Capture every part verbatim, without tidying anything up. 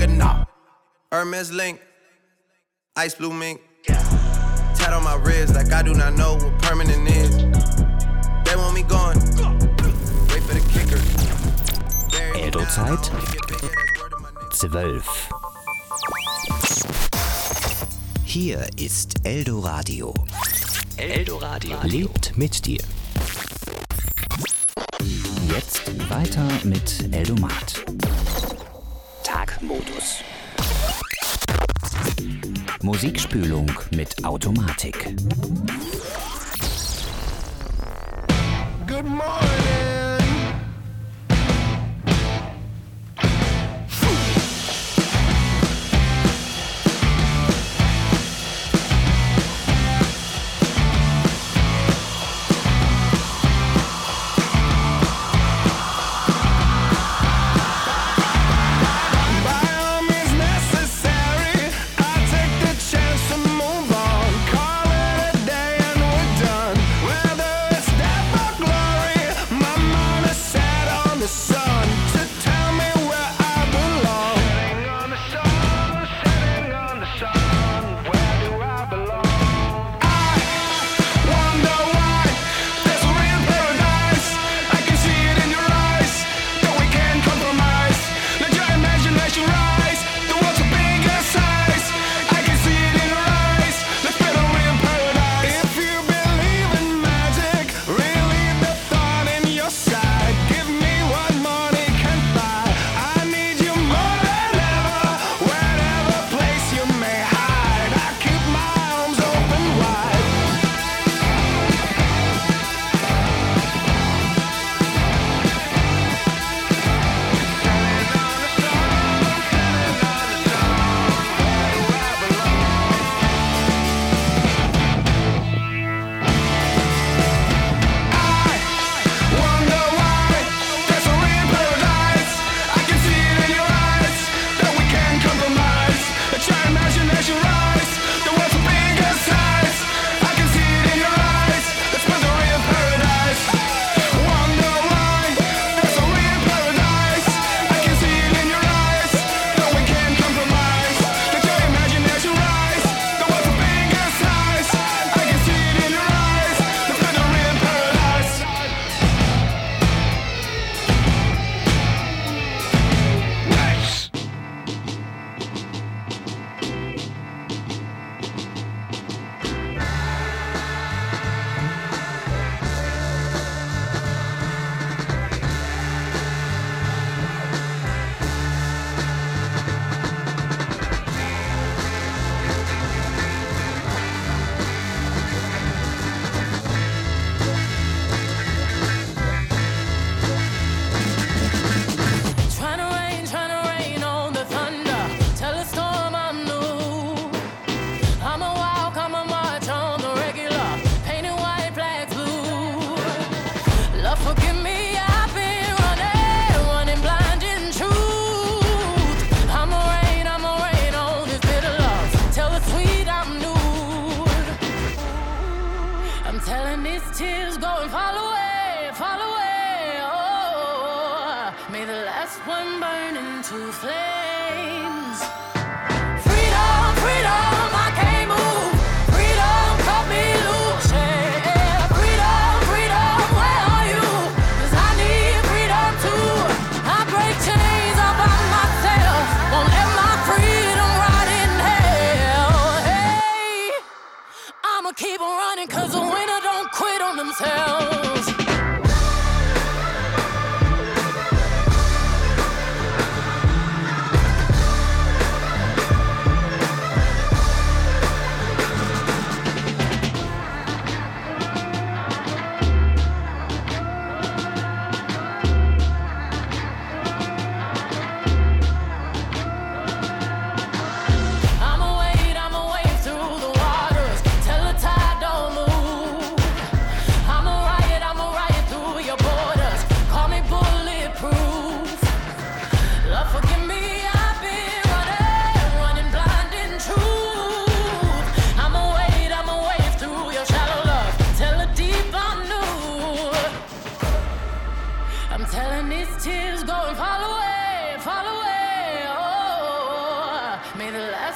nigga, nah. Hermes link, ice blue mink. Tat on my wrist like I do not know what permanent is. They want me gone. Wait for the kicker. Eldo-Zeit zwölf. Hier ist Eldoradio. Eldoradio lebt mit dir. Jetzt weiter mit Eldomat. Tagmodus. Musikspülung mit Automatik. Good morning.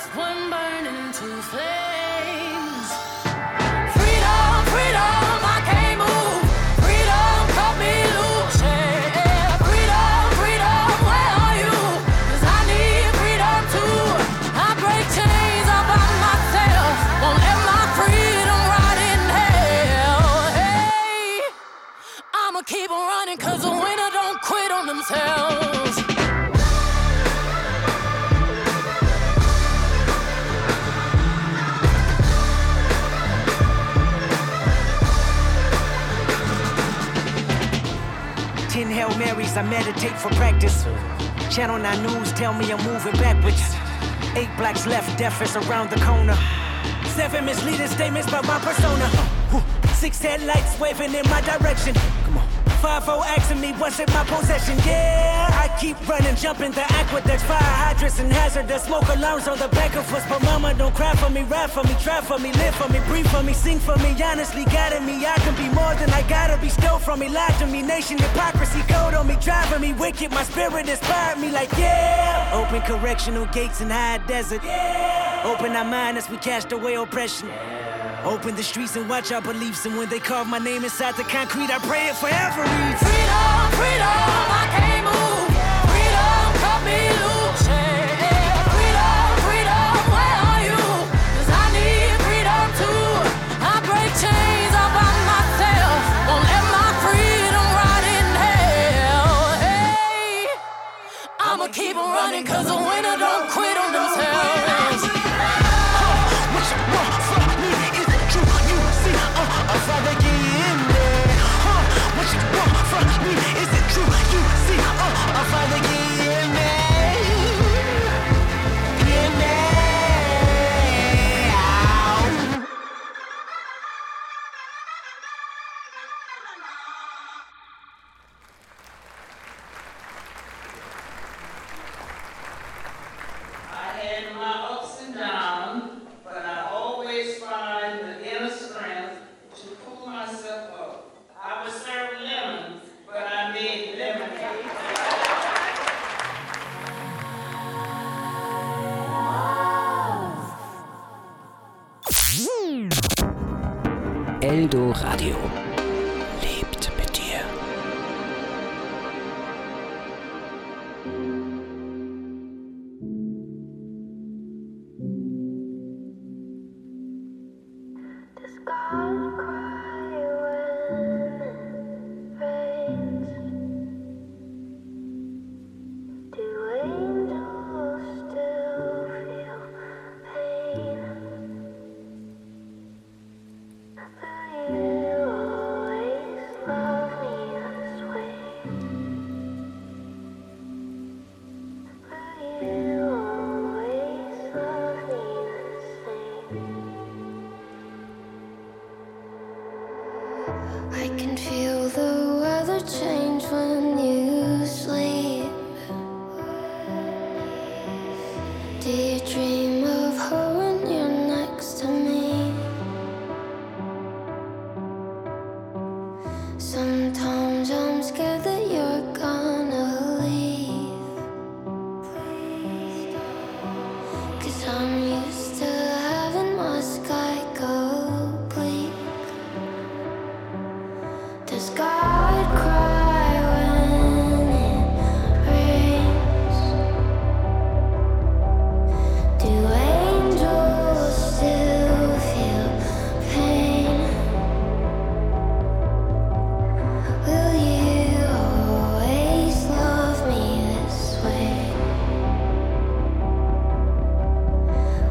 hearts when burning to flames. Freedom, freedom, I can't move. Freedom, cut me loose. Yeah. Freedom, freedom, where are you? 'Cause I need freedom too. I break chains all by myself. Won't let my freedom rot in hell. Hey, I'ma keep on running 'cause the winner don't quit on themselves. Ten Hail Marys, I meditate for practice. Channel nine News tell me I'm moving backwards. Eight blacks left, death is around the corner. Seven misleading statements about my persona. Six headlights waving in my direction. Come on. Five oh asking me what's in my possession. Yeah, I keep running, jumping the aqueducts, fire hydrants and hazardous smoke alarms on the back of us. But mama, don't cry for me, ride for me, try for me, live for me, breathe for me, sing for me. Honestly, guiding me, I can be more than I gotta be. Stole from me, lied to me, nation hypocrisy, code on me, driving me wicked. My spirit inspired me like yeah. Open correctional gates in high desert. Yeah. Open our mind as we cast away oppression. Open the streets and watch our beliefs. And when they carve my name inside the concrete, I pray it forever reads. Freedom, freedom, I can't move. Freedom, cut me loose. Yeah. Freedom, freedom, where are you? 'Cause I need freedom too. I break chains all by myself. Won't let my freedom rot in hell. Hey, I'ma keep on running 'cause the winner don't quit on themselves. What you want from me? Is it true? You see, uh, I'd rather get in there. Huh? What you want from me? Is it true? You see, uh, I'd rather get in there. In there. I had my ups and downs, but I always find the inner strength to pull myself up. I would serve lemons, but I made lemonade. Eldo Radio lebt mit dir. Does God cry when it rains? Do angels still feel pain? Will you always love me this way? Will you always love me the same? I can feel the weather change when you sleep. Do you dream of her when you're next to me? Sometimes I'm scared that you're gonna leave. 'Cause I'm used to having my sky go bleak. Does God cry when it rains? Do angels still feel pain? Will you always love me this way?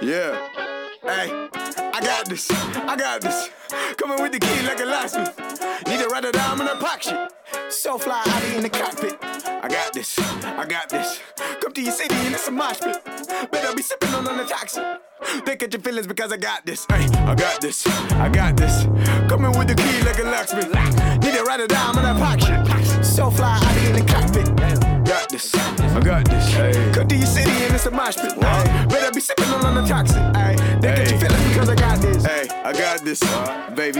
Yeah. Hey, I got this. I got this. Coming with the key like a locksmith. Need to write it down in a pocket shit. So fly, I be in the cockpit. I got this. I got this. Come to your city and it's a mosh pit. Better be sipping on the toxic. They catch your feelings because I got this. Hey, I got this. I got this. Coming with the key like a locksmith. Need to write it down in a pocket shit. So fly, I be in the cockpit. Got this. I got this. Hey. Come to your city and it's a mosh pit. Hey. Better be sipping on the toxic. Hey. They catch your feelings because I got this. Hey, I got this, uh, baby.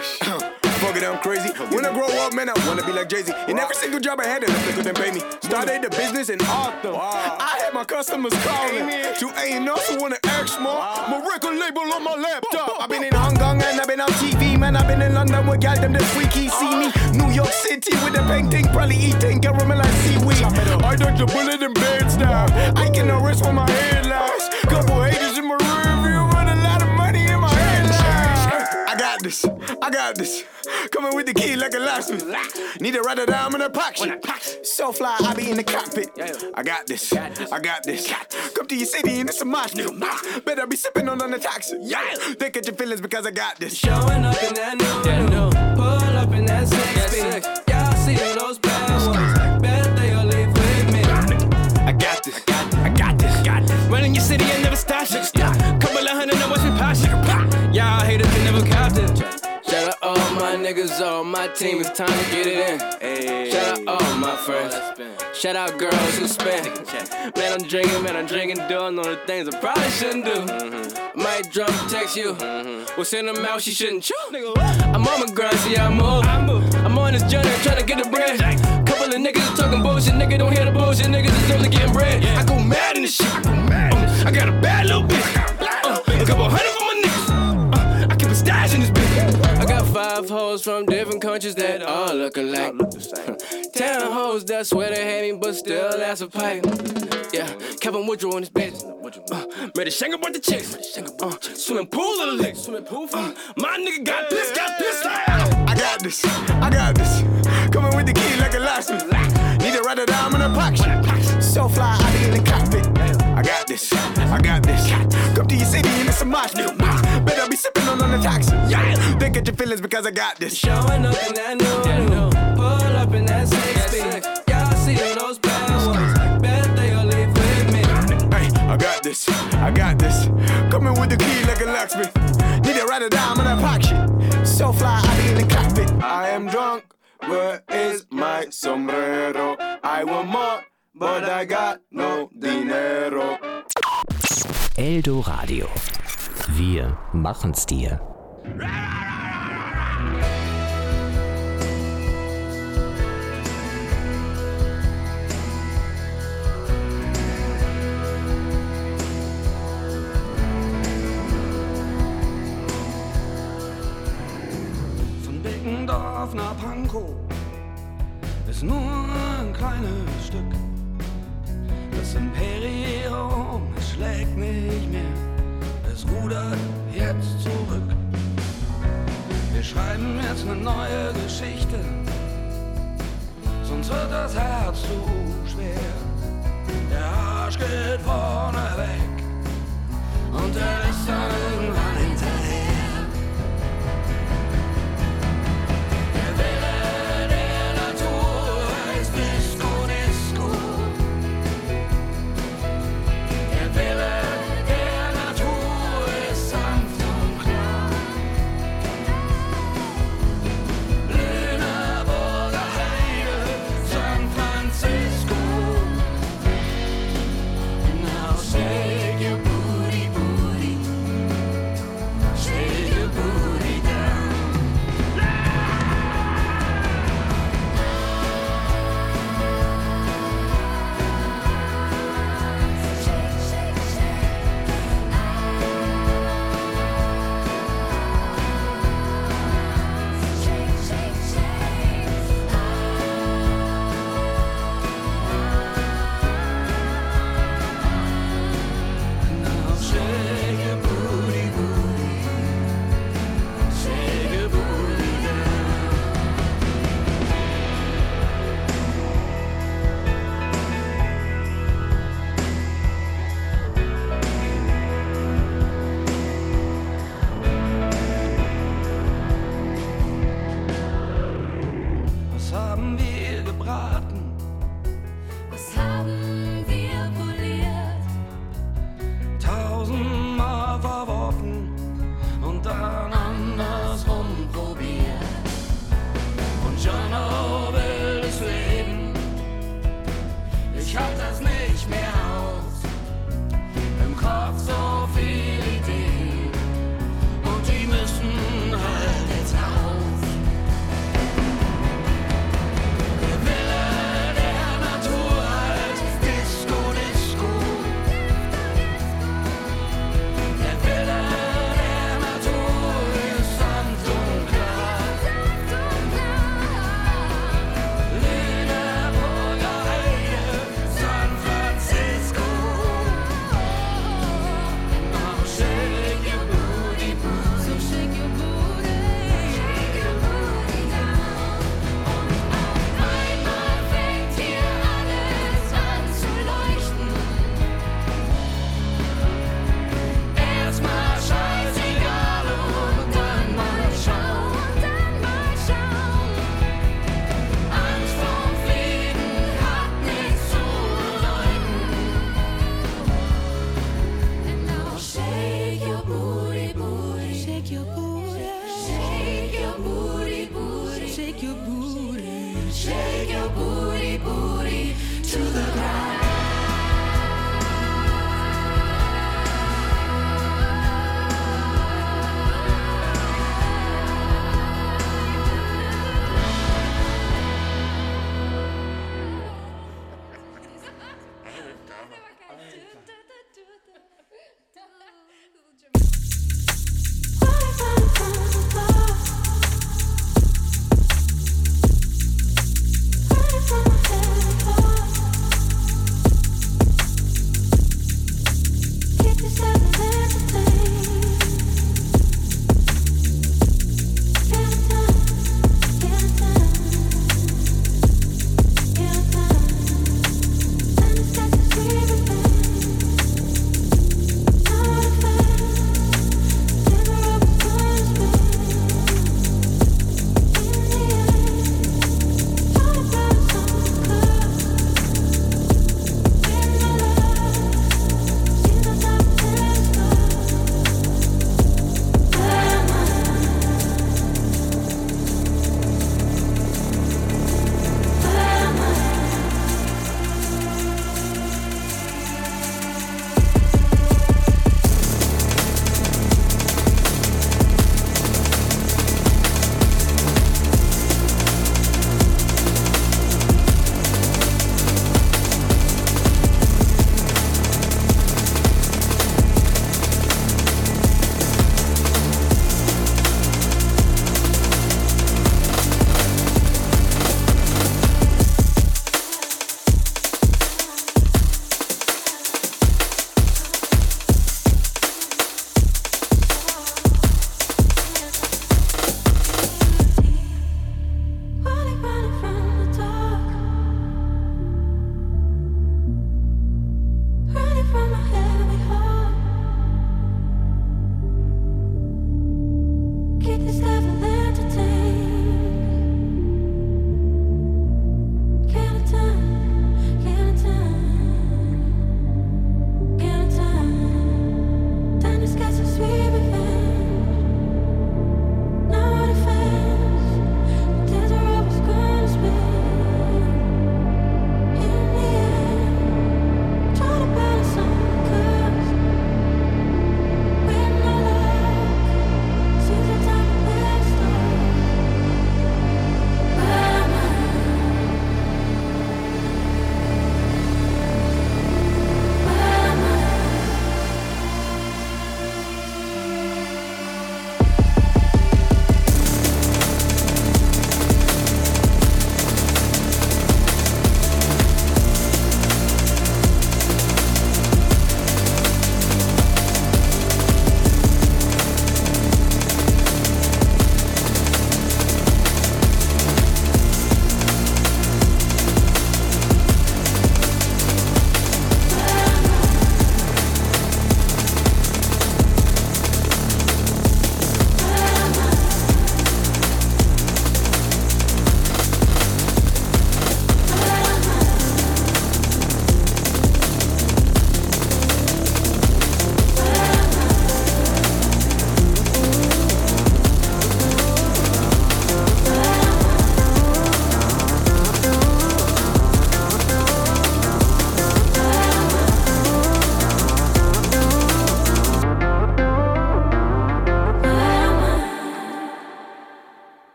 Fuck it, I'm crazy. When I grow up, man, I wanna be like Jay-Z. In every single job I had, and they couldn't pay me. Started the business in Arthur. I had my customers calling to A and R, so wanna ask more. My record label on my laptop. I've been in Hong Kong and I've been on T V, man. I've been in London with y'all, them the freaky see me. New York City with the painting, probably eating caramel like seaweed. I dodged a bullet in bed style. I can arrest for my headlines. Couple haters in my rear view, run a lot of money in my headlines. I got this. I got this. Coming with the key like a locksmith. Need to write it down in a pocket. So fly, I be in the cockpit. I got this. I got this. Come to your city and it's a mosh pit. Better be sipping on the toxic. They catch your feelings because I got this. Showing up in that new, pull up in that six. Y'all see all those bad ones. Bet they all leave with me. I got this. I got this. Got this. Running your city and never stop shit. Couple of hundred and watch me pop shit. Y'all haters can never cop it. Shout out all my niggas, all my team, it's time to get it in. Ay, shout out all my friends. Shout out girls who spend. Man, I'm drinking, man, I'm drinking, doing all the things I probably shouldn't do. Mm-hmm. Might drop and text you. Mm-hmm. We'll send them out, she shouldn't chew. I'm on my grind, see how I move. I move. I'm on this journey, trying to get the bread. Couple of niggas is talking bullshit, nigga don't hear the bullshit, niggas is only getting bread. I go mad in this shit. I, go mad. Uh, I got a bad little bitch. Uh, a couple hundred for my niggas. Uh, I keep a stash in this bitch. I got five hoes from different countries that all look alike. Ten hoes that swear they hate me but still ask a pipe. Yeah, Kevin Woodrow on his bitch. Uh, made a shank about the chicks. Uh, swimming pool of the licks. Uh, my nigga got this, got this. I got this. I got this. Coming with the key like a locksmith. Need to write it down in a pocket. So fly, I be in the cockpit. I got this. I got this. Come to your city and it's a mosh pit. Better be sipping on the toxic. They get your feelings because I got this. Showing up in that new, pull up in that six. Y'all see all those bad ones. Bet they all leave with me. Hey, I got this. I got this. Coming with the key like a locksmith. Need to write it down in that pocket. So fly, I be in the cockpit. I am drunk. Where is my sombrero? I want more, but I got no dinero. Eldo Radio. Wir machen's dir. Von Beckendorf nach Pankow ist nur ein kleines Stück. Das Imperium, es schlägt nicht mehr, es rudert jetzt zurück. Wir schreiben jetzt eine neue Geschichte, sonst wird das Herz zu schwer. Der Arsch geht vorne weg und der lässt dann irgendwann hinterher. Der Wille der Natur heißt Disco Disco. Der Wille der Natur ist sanft und klar. Lüneburger Heide, San Francisco. Now shake your booty, booty.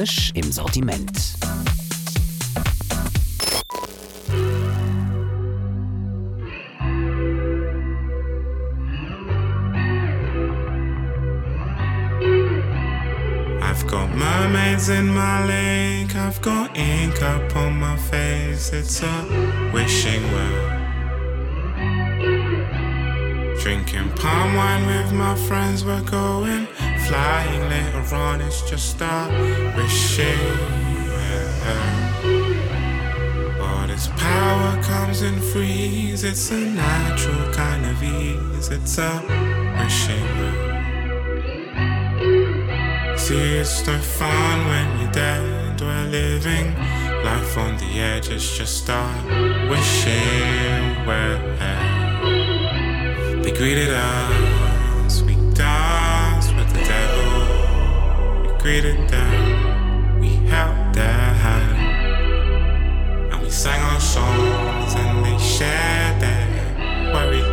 Frisch im Sortiment. I've got mermaids in my lake, I've got ink up on my face. It's a wishing well. Drinking palm wine with my friends, we're going flying later on. It's just a wishing well. All this power comes in threes, it's a natural kind of ease. It's a wishing well. See, it's no fun when you're dead. We're living life on the edge. It's just a wishing well. They greeted us, we danced with the devil. We greeted them, we held their hand, and we sang our songs and they shared their worries.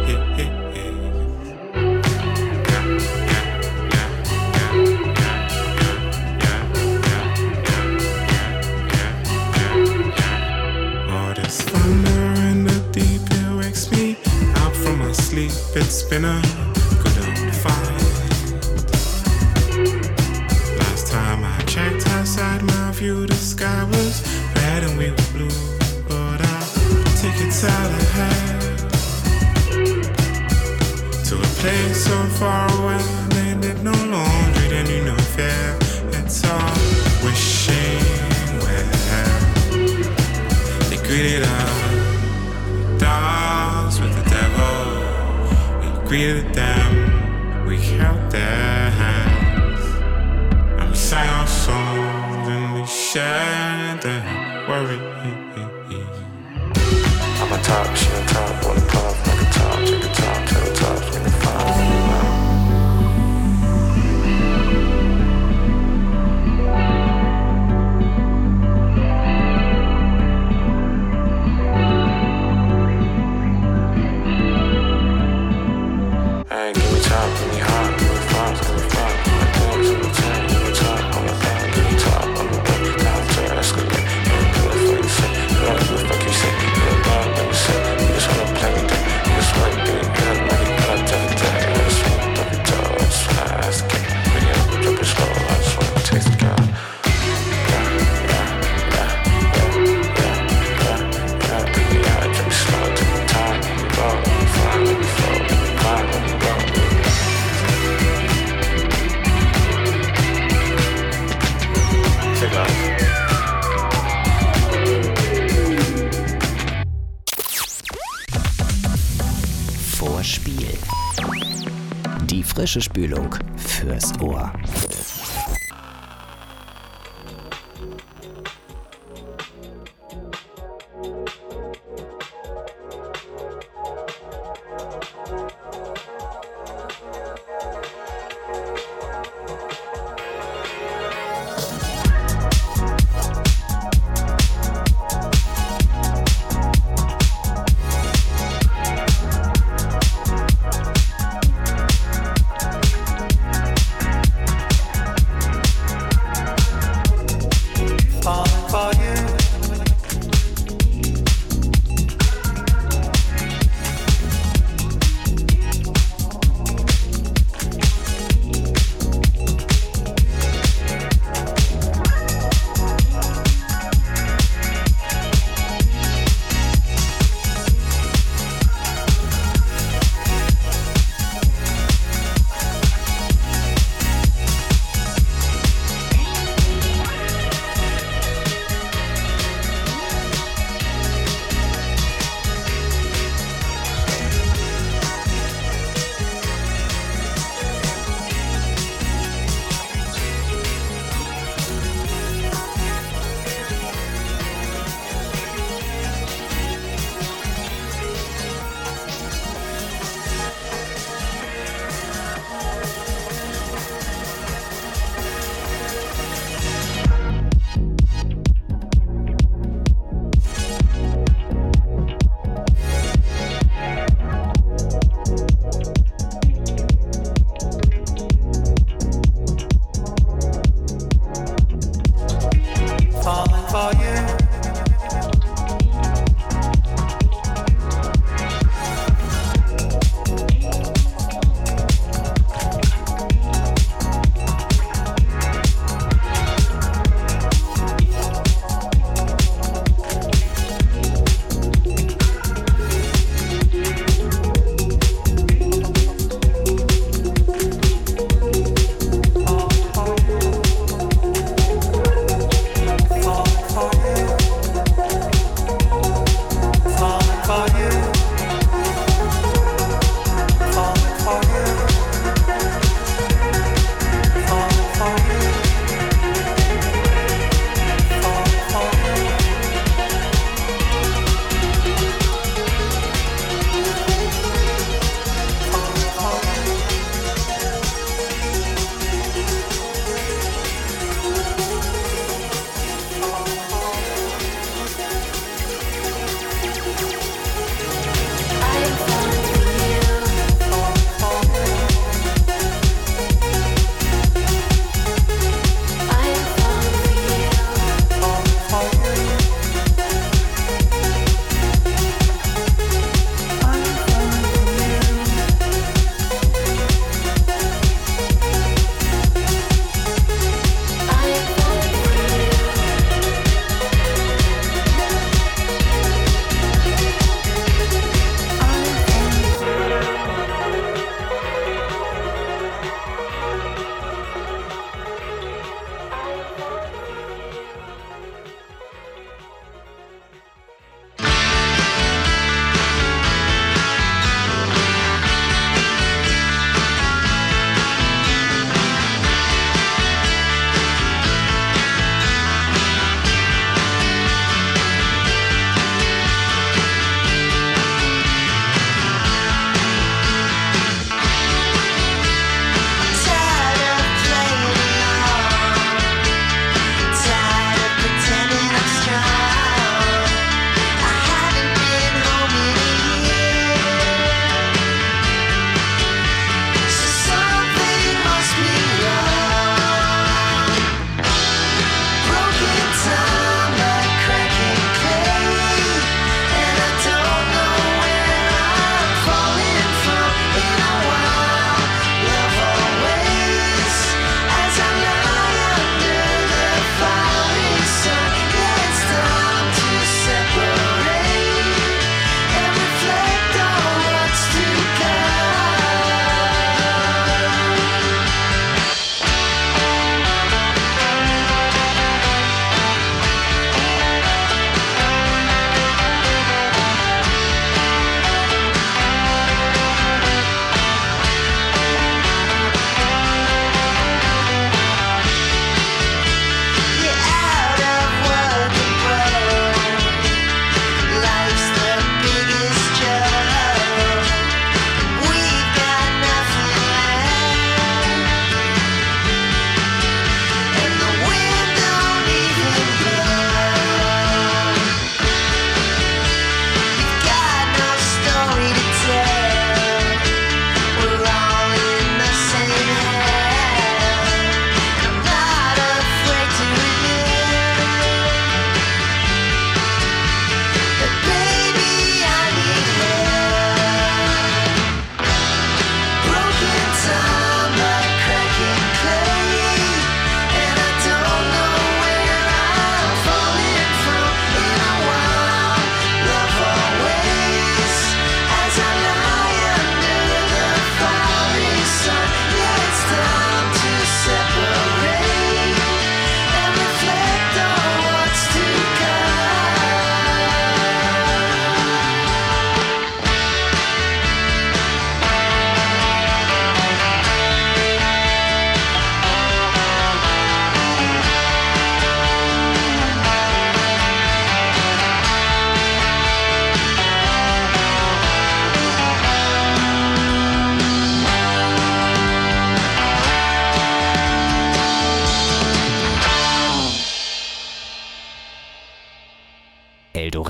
Sleep, it's been a good old fight. Last time I checked outside my view, the sky was red and we were blue. But I'll take it out ahead to a place so far away. They did no laundry, they knew no fear. It's all wishing well. They greeted us, danced with the devil. Greeted them, we held their hands, and we sang our songs and we shared their worries. I'm a top, she on top, wanna pop like a top, take a top, to the top, give me five. Vorspiel. Die frische Spülung fürs Ohr.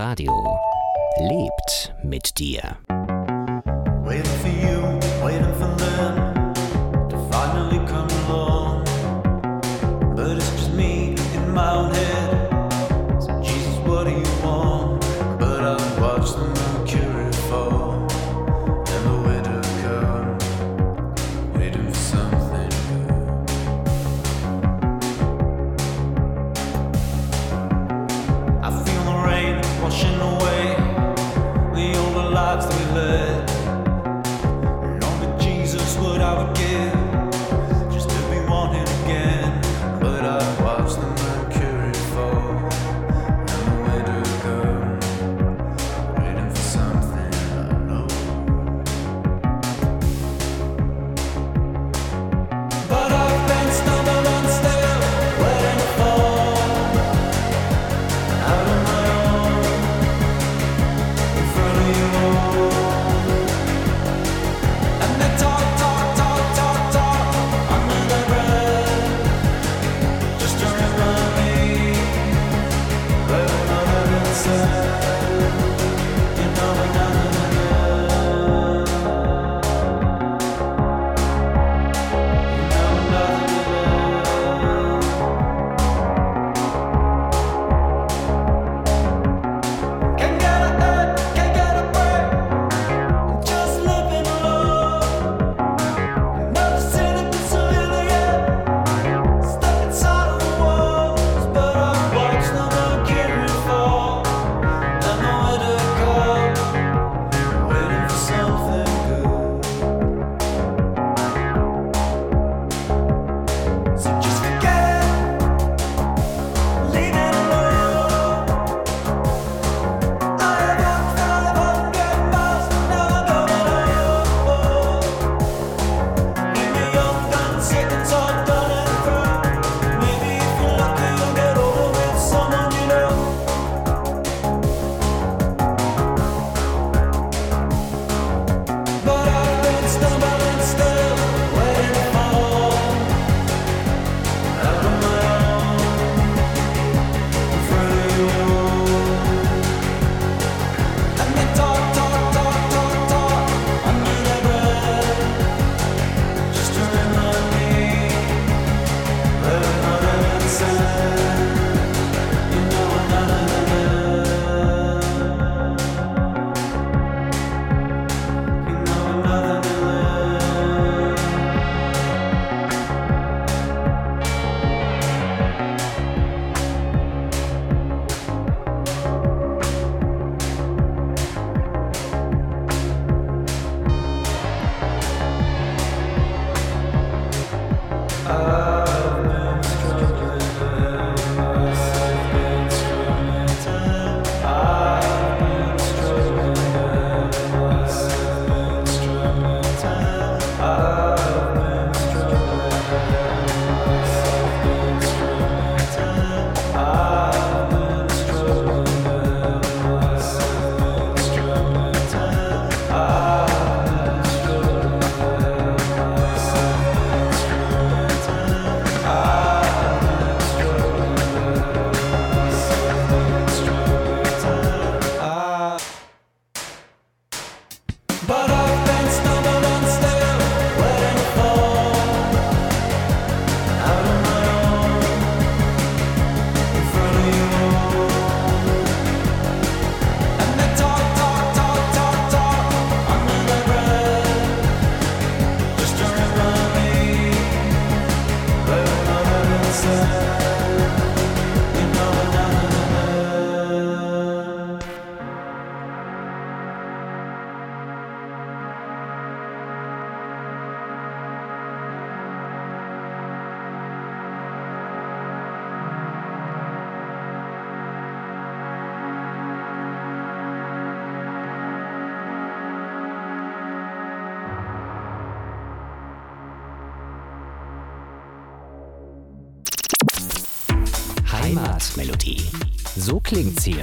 Radio lebt mit dir. Waiting for you, waiting for them to finally come along. But it's just me in my own head. So Jesus, what do you want? But I watch the mercury fall and the winter come, waiting for something good. I feel the rain washing away the older lives that we led. And only Jesus what I would give just to be wanted again. But I watch the mercury fall and the winter come, waiting for something I know. But I've been stumbling still, waiting to fall out on my own in front of you all. And they talk, talk, talk, talk, talk under their breath, just to remind me where I've been said. You know we're not enough. You know we're not enough. Can't get ahead, can't get a break. I'm just living alone. Never seen it this little yet. Stuck inside of the walls, but I watch the mercury fall and the winter come, waiting for something good. So just forget it, leave it alone. I have walked five hundred miles, now I'm going home. Leave me young, done, seconds all done and through. Maybe if you're lucky, you'll get over with someone you know. But I've been stumbling still, waiting to fall out on my own in front of you all. And they talk, talk, talk, talk, talk under their breath, just to remind me where I've been said. You know I'm not enough. You know I'm not enough. I've been struggling, I've been struggling, I've been struggling, I've been struggling, I've been struggling, I've been struggling, I've been struggling, I've been struggling, But I've been stumbling still, waiting to fall out on my own in front of you all. And they talk, talk, talk, talk, talk under their breath, just to remind me where I've been said. You know we're not enough. Heimatmelodie. So klingt's hier.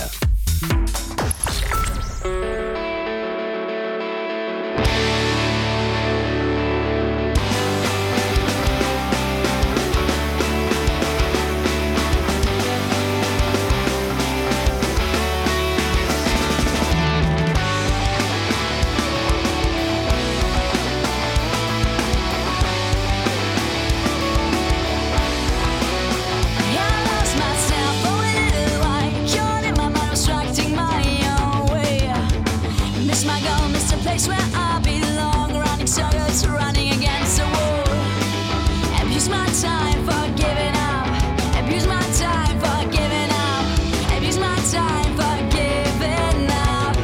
place where I belong. Running circles, running against the wall. Abuse my time for giving up. Abuse my time for giving up. Abuse my time for giving up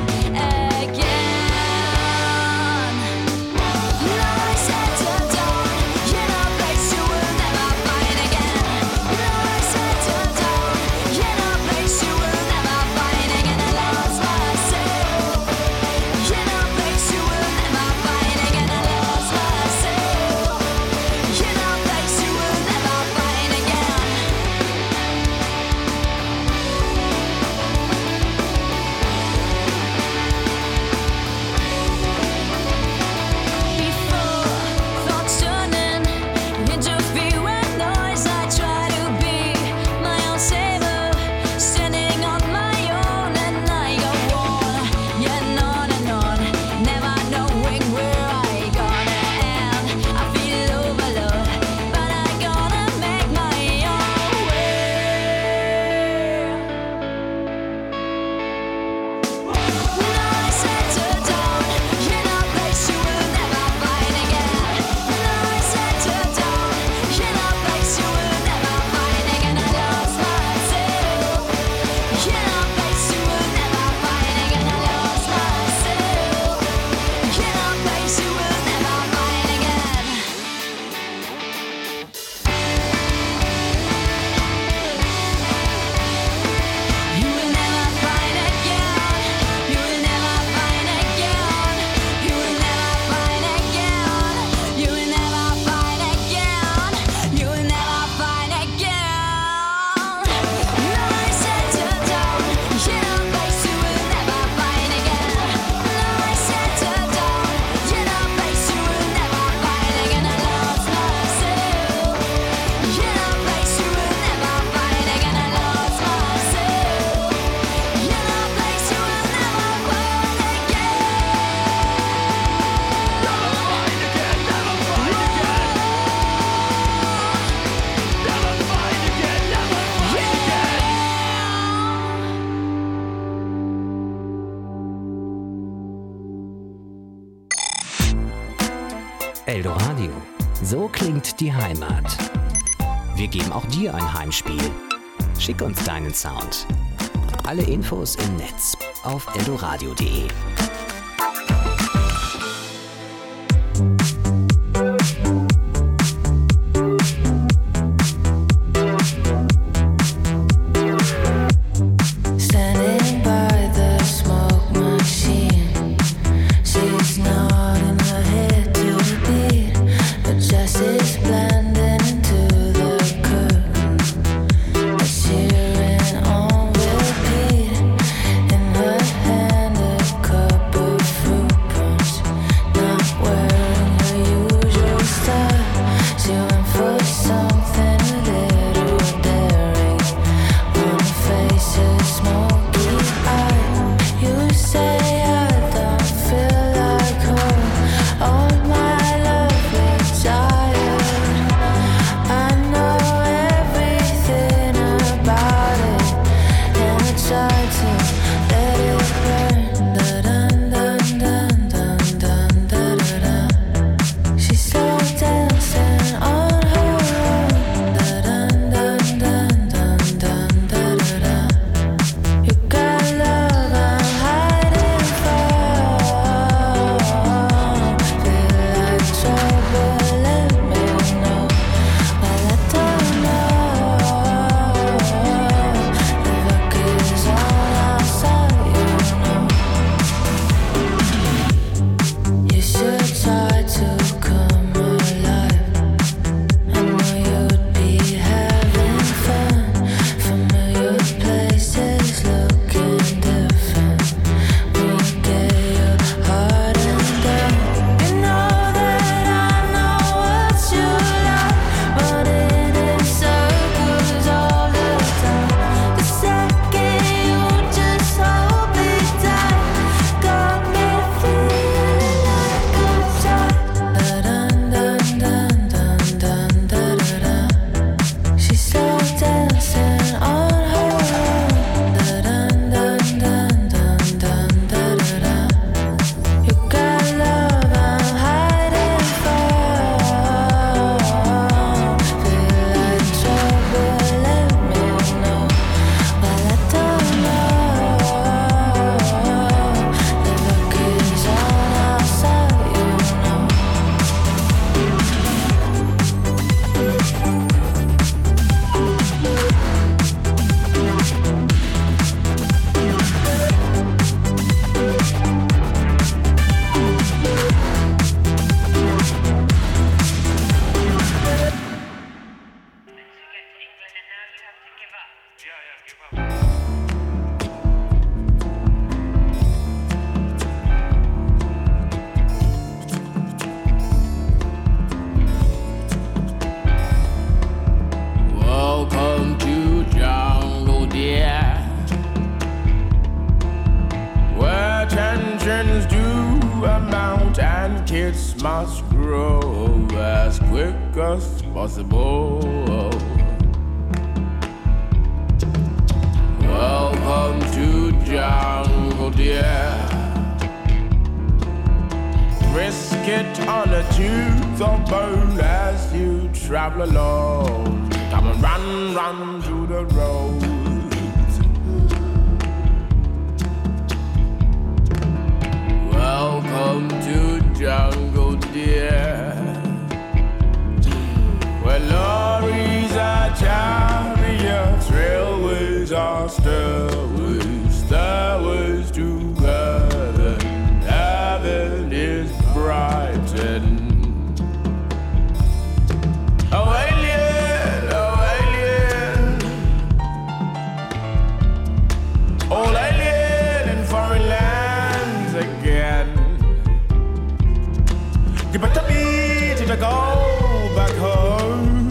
again. Now I settle down in a place you will never find again. Now I settle down in a place you will never find again. I lost myself in a place you will never find again. I lost myself in a place you will never find again. Before thoughts turning into fear and noise, I try to be my own savior, standing on my own, and I go on, yeah, on and on, never knowing where I gonna end. I feel overload, but I gonna make my own way. Now I settle down in a place you will never find again. Now I settle down in a place you will never find again. I lost myself in a place you will never find again. I lost myself in a place you will never find again. You will never find again. You will never find again. You will never find again. You will never find again. You will never find again. Now I settle down in a place you will never find again. Now I settle down in a place you will never find again. I lost myself in a place you will never find again. I lost myself in a place you will never find Eldoradio. So klingt die Heimat. Wir geben auch dir ein Heimspiel. Schick uns deinen Sound. Alle Infos im Netz auf eldoradio punkt de. Standing by the smoke machine, she's nodding her head to the beat. Her dress is blending into the curtain, as cheering on repeat. In her hand a cup Pensions due amount and kids must grow as quick as possible. Welcome to jungle, dear. Risk it on a tooth or bone as you travel along. Come and run, run through the road. Welcome to jungle, dear, where lorries are chariots, railways are stairways, stairways to heaven. Heaven is bright and oh alien, oh alien, all alien in foreign lands again. You better be to go back home,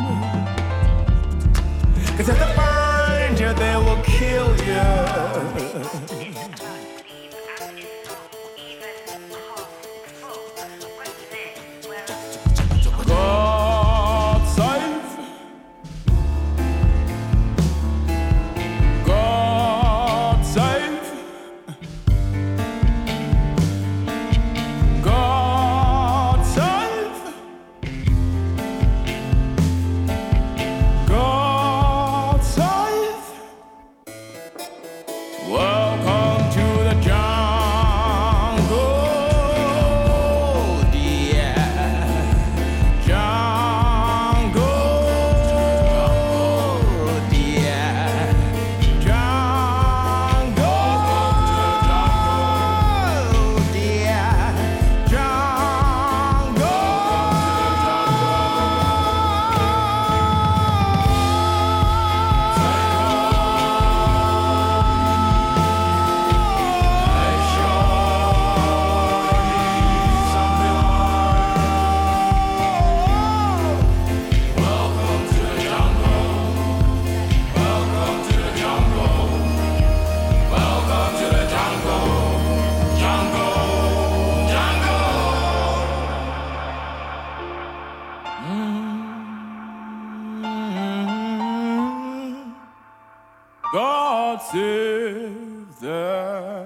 'cause if they find you, they will kill you. God save, God save, God save, God save. Welcome to the jungle, dear. Jungle, dear. Jungle, dear. Jungle. Welcome to the jungle. Welcome to the jungle. Welcome to the jungle. Jungle, jungle. Mm. God save the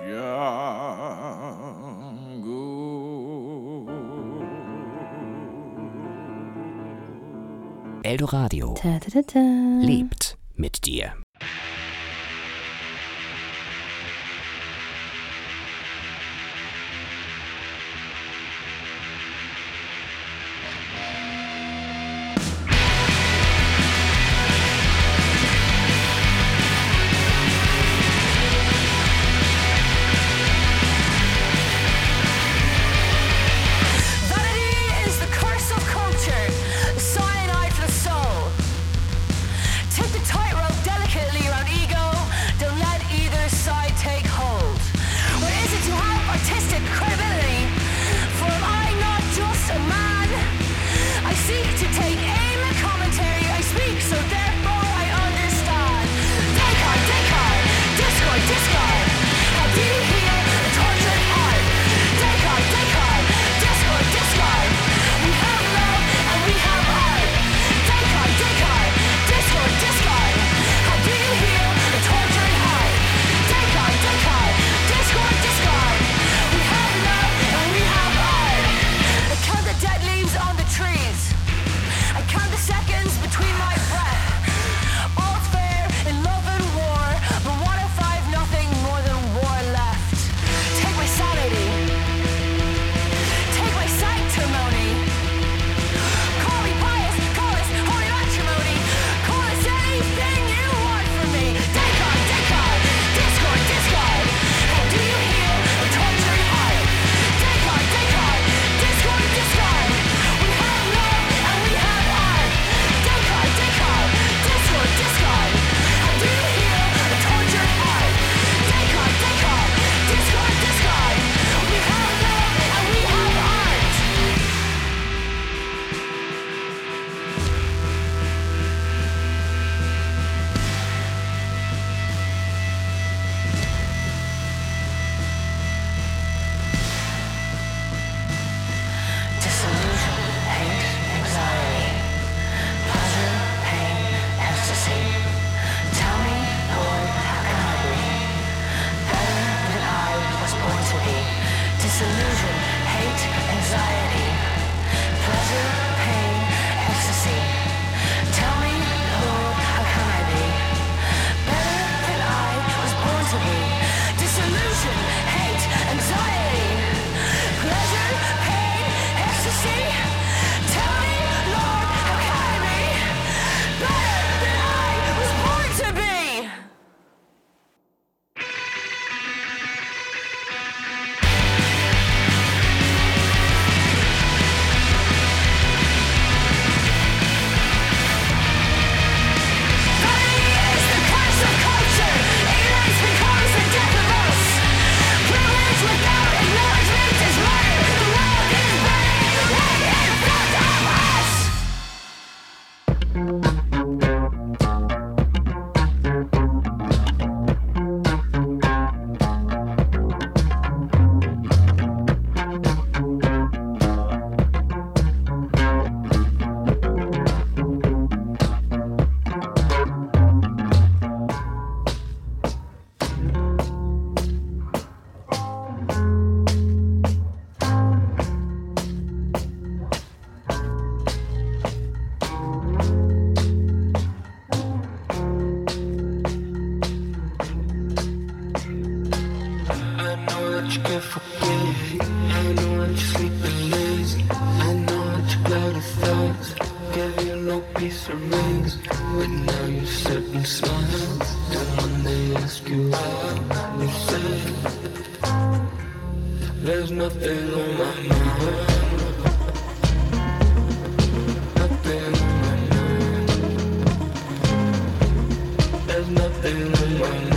jungle. Eldoradio Ta -ta -ta -ta. lebt mit dir. Vanity is the curse of culture, cyanide for the soul. Take the tightrope delicate disillusion, hate, anxiety, pleasure, pain, ecstasy. Tell me, Lord, how can I be better than I was born to be? Disillusion, hate, anxiety, pleasure, pain, ecstasy. Tell me, Lord, how can I be better than I was born to be? There's nothing on my mind. Nothing on my mind. There's nothing on my mind.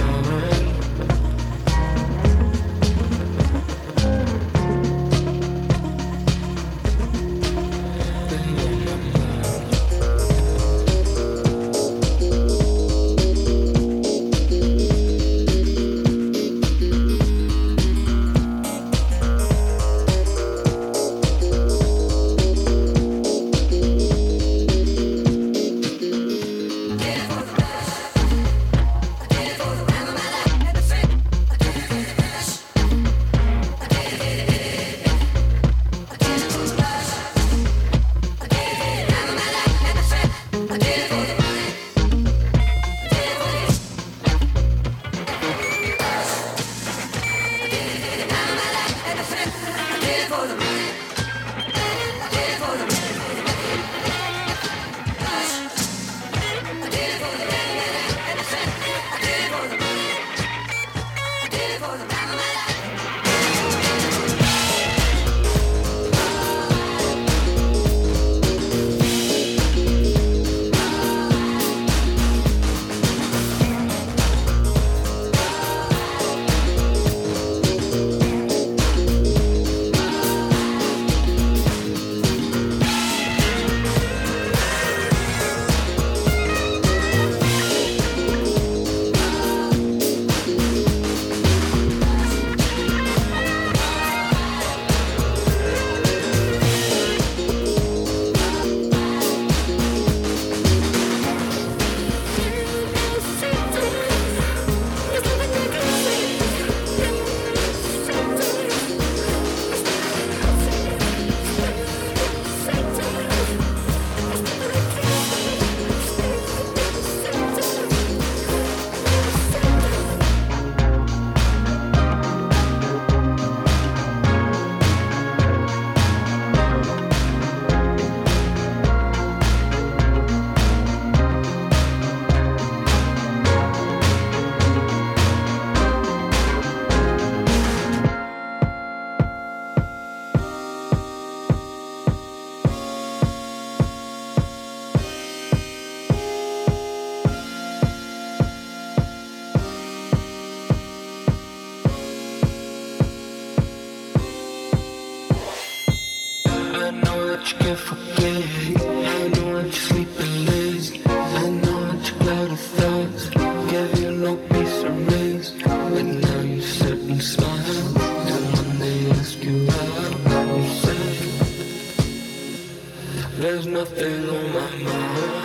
There's nothing on my mind.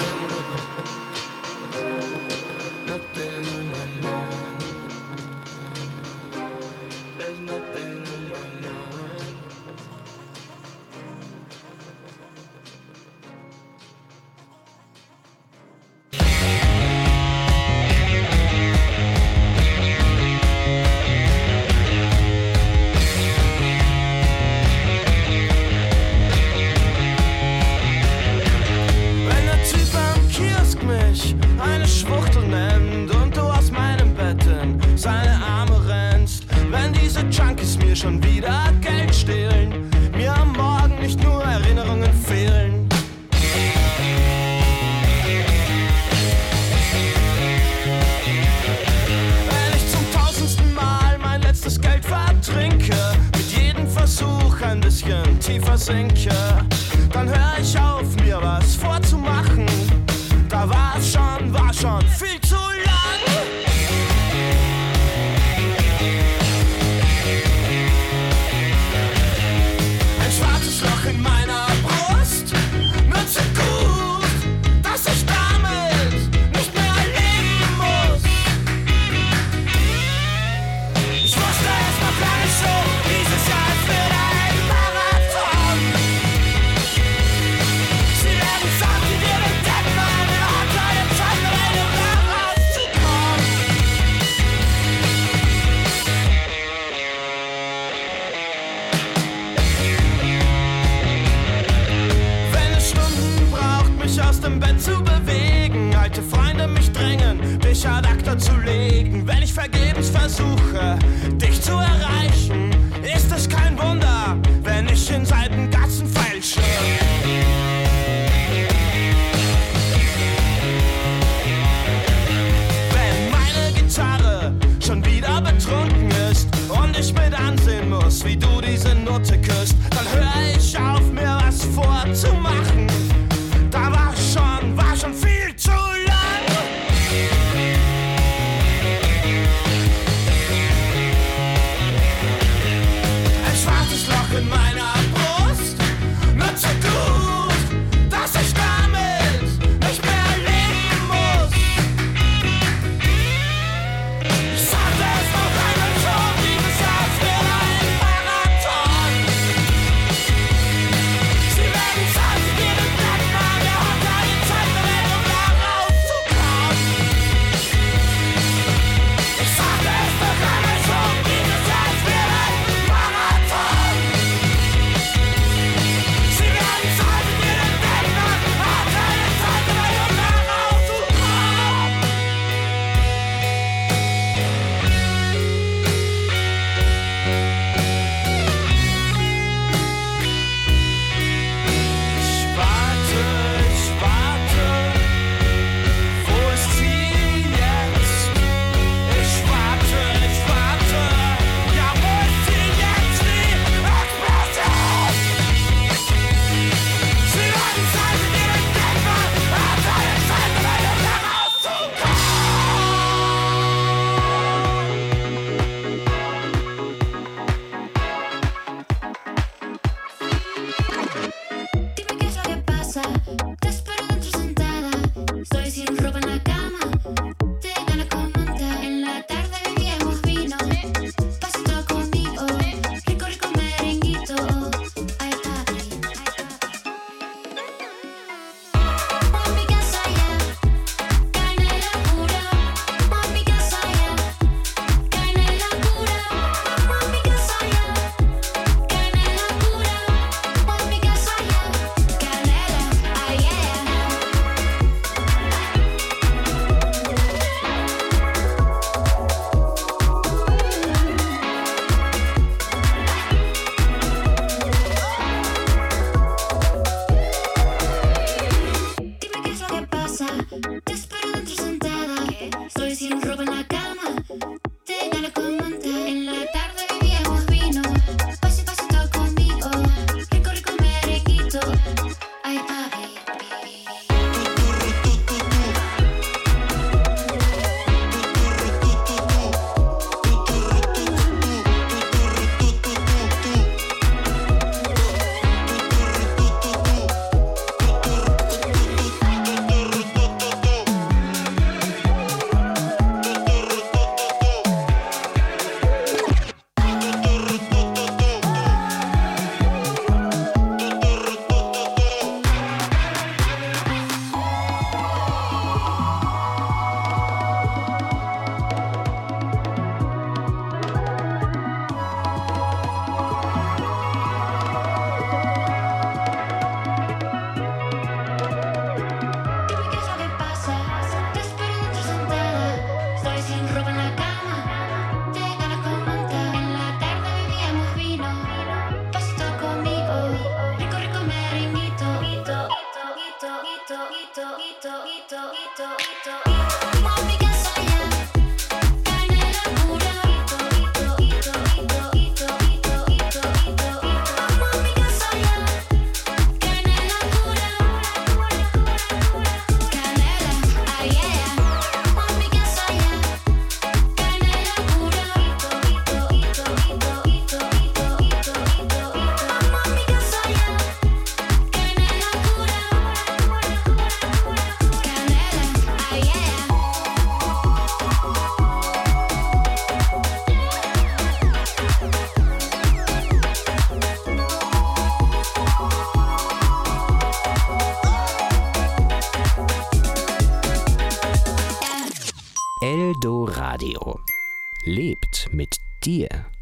Nothing on my mind. There's nothing on my mind. schon wieder Geld stehlen, mir am Morgen nicht nur Erinnerungen fehlen. Wenn ich zum tausendsten Mal mein letztes Geld vertrinke, mit jedem Versuch ein bisschen tiefer sinke, dann hör ich auf, mir was vorzumachen. Da war es schon, war schon viel zu lang. Ein schwarzes Loch in meiner Brust, nur zu gut, dass ich damit nicht mehr leben muss. Ich wusste es noch gar nicht so, dieses Jahr ist wieder ein Marathon. Sie werden satt, wie wir entdecken, eine Hotline, Zeit für eine Marathon. Wenn es Stunden braucht, mich aus dem Bett zu bewegen, alte Freunde mich drängen, dich ad acta zu legen. Wenn ich vergebens versuche, dich zu erreichen, ist es kein Wunder, wenn ich in Seitengassen feilsche. Wenn meine Gitarre schon wieder betrunken ist und ich mit ansehen muss, wie du diese Note küsst, dann hör ich auf, mir was vorzumachen. Da war schon, war schon viel zu lang. Ein schwarzes Loch in meiner Brust, nur zu gut, dass ich damit nicht mehr leben muss. Ich sagte es noch einmal schon, dieses Jahr ist wieder ein Marathon. Radio. Lebt mit dir.